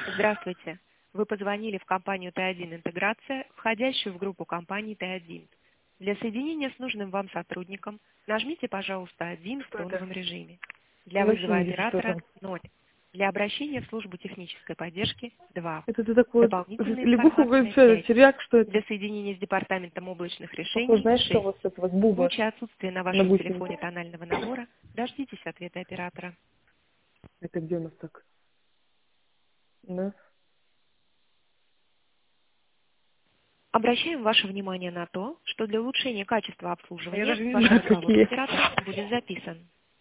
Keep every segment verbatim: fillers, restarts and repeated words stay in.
Здравствуйте. Вы позвонили в компанию Т один Интеграция, входящую в группу компаний Т один. Для соединения с нужным вам сотрудником нажмите, пожалуйста, один в Что это? тоновом режиме. Для Я вообще вызова не вижу, что оператора там. ноль. Для обращения в службу технической поддержки два. Это ты такой вот Дополнительная лягуховый информация пять. червяк, что это? Для соединения с департаментом облачных Похоже, решений знаешь, что шесть. вот это вот В буба случае отсутствия на на вашем гусенице. телефоне тонального набора дождитесь ответа оператора. Это где у нас так? Да? Обращаем ваше внимание на то, что для улучшения качества А я обслуживания даже не ваш знаю, разговор с какие. оператором будет записан.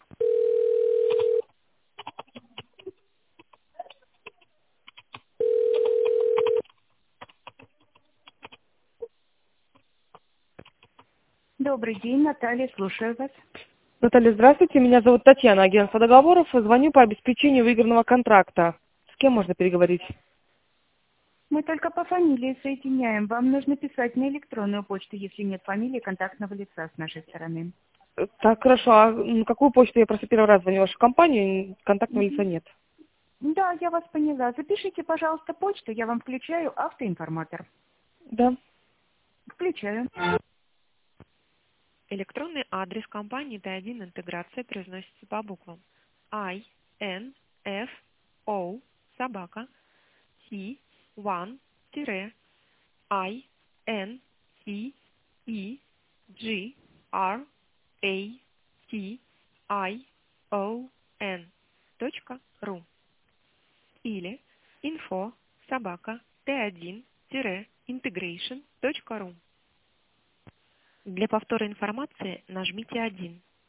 Добрый день, Наталья, слушаю вас. Наталья, здравствуйте. Меня зовут Татьяна, агентство договоров. Звоню по обеспечению выигранного контракта. С кем можно переговорить? Мы только по фамилии соединяем. Вам нужно писать на электронную почту, если нет фамилии контактного лица с нашей стороны. Э, Так, хорошо. А на какую почту? Я просто первый раз звоню в вашу компанию, контактного лица Мгм. нет. Да, я вас поняла. Запишите, пожалуйста, почту, я вам включаю автоинформатор. Да. Включаю. Электронный адрес компании Т один Интеграция произносится по буквам I, N, F, O, собака, T, один, тире, I, N, T, E, G, R, A, T, I, O, N, точка, ру. Или info, собака, Т один, integration, точка ру. Для повтора информации нажмите один.